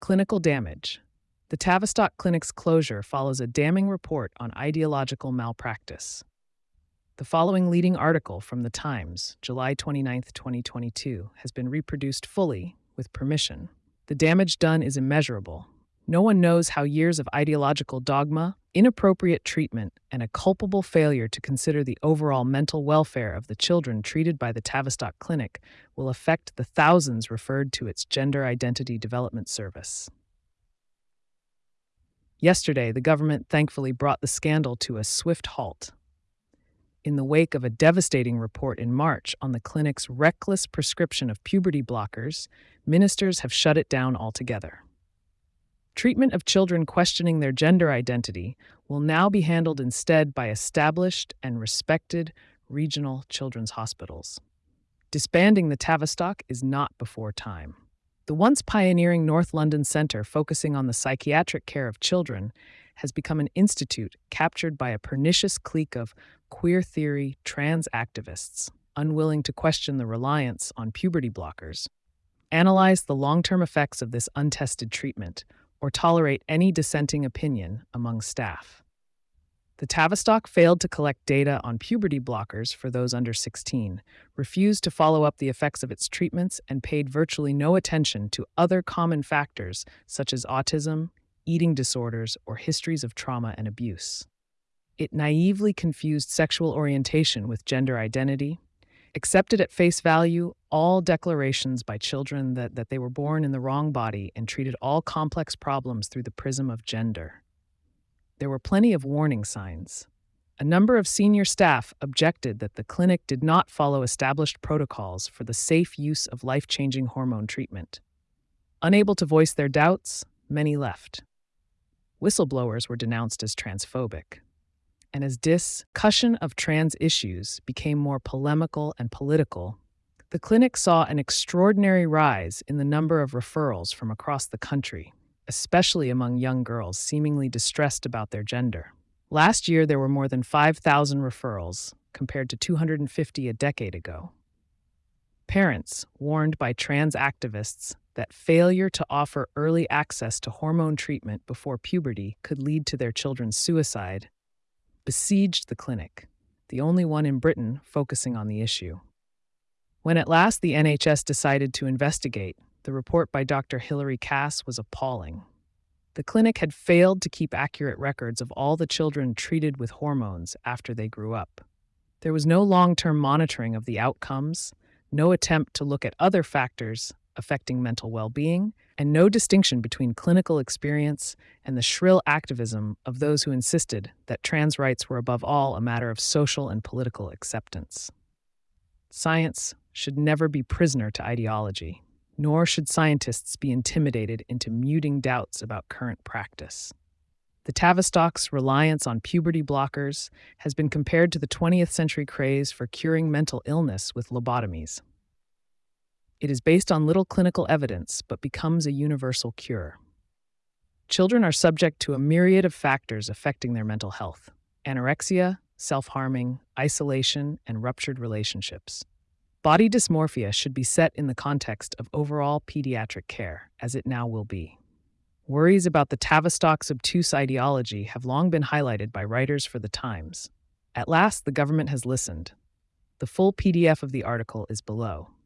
Clinical damage. The Tavistock Clinic's closure follows a damning report on ideological malpractice. The following leading article from The Times, July 29, 2022, has been reproduced fully, with permission. The damage done is immeasurable. No one knows how years of ideological dogma, inappropriate treatment, and a culpable failure to consider the overall mental welfare of the children treated by the Tavistock Clinic will affect the thousands referred to its Gender Identity Development Service. Yesterday, the government thankfully brought the scandal to a swift halt. In the wake of a devastating report in March on the clinic's reckless prescription of puberty blockers, ministers have shut it down altogether. Treatment of children questioning their gender identity will now be handled instead by established and respected regional children's hospitals. Disbanding the Tavistock is not before time. The once pioneering North London Centre focusing on the psychiatric care of children has become an institute captured by a pernicious clique of queer theory trans activists, unwilling to question the reliance on puberty blockers, analyze the long-term effects of this untested treatment, or tolerate any dissenting opinion among staff. The Tavistock failed to collect data on puberty blockers for those under 16, refused to follow up the effects of its treatments, and paid virtually no attention to other common factors such as autism, eating disorders, or histories of trauma and abuse. It naively confused sexual orientation with gender identity, accepted at face value all declarations by children that they were born in the wrong body, and treated all complex problems through the prism of gender. There were plenty of warning signs. A number of senior staff objected that the clinic did not follow established protocols for the safe use of life-changing hormone treatment. Unable to voice their doubts, many left. Whistleblowers were denounced as transphobic. And as discussion of trans issues became more polemical and political, the clinic saw an extraordinary rise in the number of referrals from across the country, especially among young girls seemingly distressed about their gender. Last year, there were more than 5,000 referrals, compared to 250 a decade ago. Parents, warned by trans activists that failure to offer early access to hormone treatment before puberty could lead to their children's suicide, besieged the clinic, the only one in Britain focusing on the issue. When at last the NHS decided to investigate, the report by Dr. Hilary Cass was appalling. The clinic had failed to keep accurate records of all the children treated with hormones after they grew up. There was no long-term monitoring of the outcomes, no attempt to look at other factors affecting mental well-being, and no distinction between clinical experience and the shrill activism of those who insisted that trans rights were above all a matter of social and political acceptance. Science should never be prisoner to ideology, nor should scientists be intimidated into muting doubts about current practice. The Tavistock's reliance on puberty blockers has been compared to the 20th century craze for curing mental illness with lobotomies. It is based on little clinical evidence, but becomes a universal cure. Children are subject to a myriad of factors affecting their mental health: anorexia, self-harming, isolation, and ruptured relationships. Body dysmorphia should be set in the context of overall pediatric care, as it now will be. Worries about the Tavistock's obtuse ideology have long been highlighted by writers for The Times. At last, the government has listened. The full PDF of the article is below.